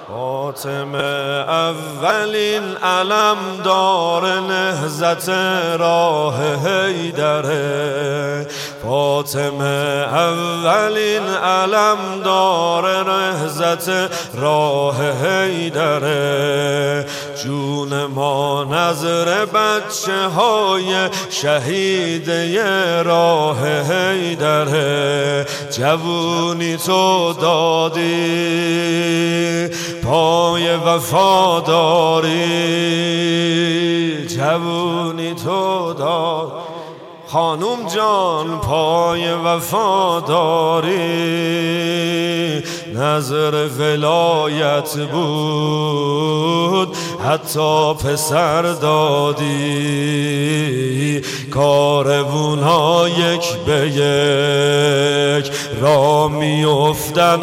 فاطمه اولین علمدار نهضت راه حیدره، فاطمه اولین علمدار نهضت راه حیدره، جون ما نظر بچه های شهیده راه حیدره، جوونی تو دادی پای وفاداری، جوونی تو داد خانوم جان پای وفاداری، نظر ولایت بود حتی پسر دادی، کاروونا یک به یک را میافتن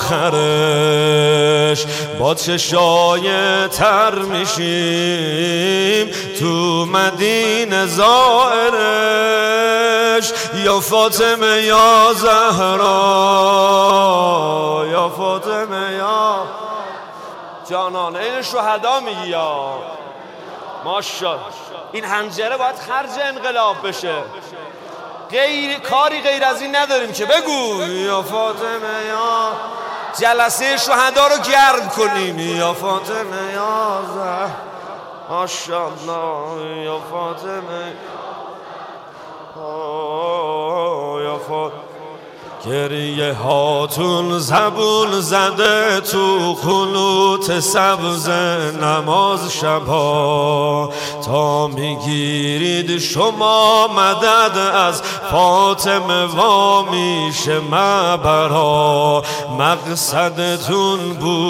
آخرش، با چشای تر میشیم تو مدینه زائرش، یا فاطمه یا زهرا، یا فاطمه یا جانان. این شهدا میگی یا ماشاءالله. این حنجره باید خرج انقلاب بشه، کاری غیر از این نداریم که بگو یا فاطمه یا جلسه شهدا رو گرم کنیم، یا فاطمه یا زهرا ماشاءالله، یا فاطمه یا فاطمه. گریه هاتون زبون زده تو خلوت سبز نماز شبا، تا میگیرید شما مدد از فاطمه وا میشه مبرا، مقصدتون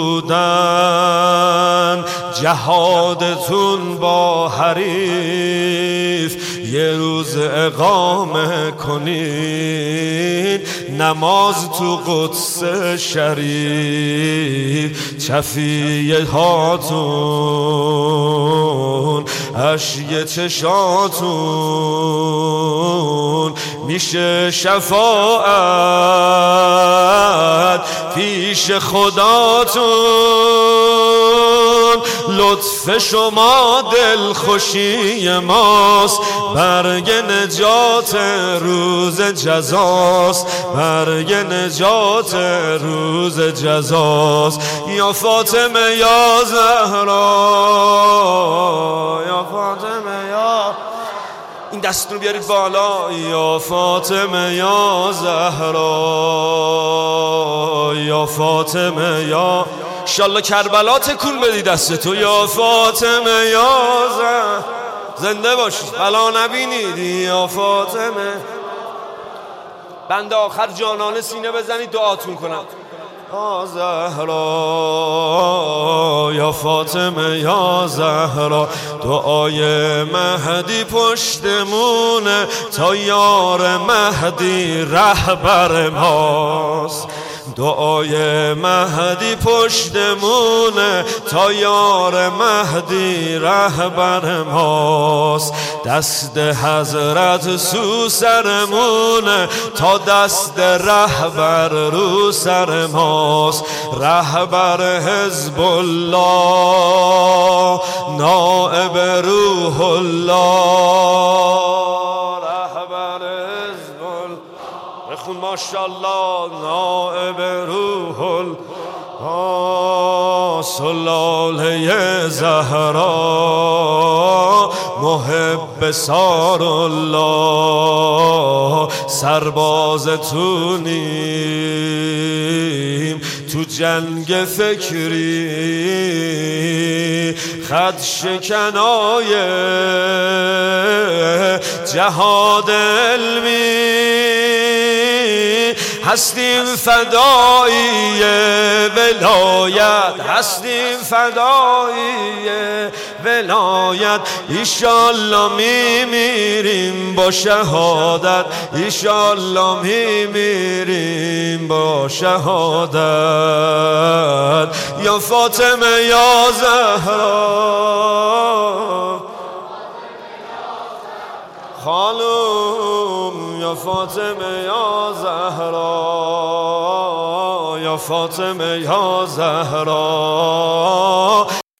بودن جهادتون با حریف، یه روز اقامه کنید نماز تو قدس شریف، چفیه هاتون اشک چشاتون میشه شفاعت پیش خداتون، لطف شما دلخوشی ماست، برگ نجات روز جزاست، برگ نجات روز جزاست، یا فاطمه یا زهرا، یا فاطمه یا این دستون رو بیارید بالا، یا فاطمه یا زهرا، یا فاطمه یا انشالله کربلا تکون بدی دستتو، یا فاطمه یا زهرا، زنده باشید بلا نبینید، یا فاطمه. بنده آخر جانانه سینه بزنید دعاتون کنم، یا زهرا، یا فاطمه یا زهرا، دعای مهدی پشتمونه تا یار مهدی رهبر ماست، دعای مهدی پشتمونه تا یار مهدی رهبر ماست، دست حضرت سو سرمونه تا دست رهبر رو سر ماست، رهبر حزب الله نائب روح الله، رهبر حزب الله بخون ماشاءالله نائب روح الله، سلاله زهرا محب سار الله، سربازتونیم تو جنگ فکری، خط شکنای جهاد علمی، هستیم فدایی ولایت، هستیم فدایی ولایت، ایشالله میمیریم با شهادت، ایشالله میمیریم با شهادت، یا فاطمه یا زهرا خانوم، یا فاطمه یا زهرا، یا فاطمه یا زهرا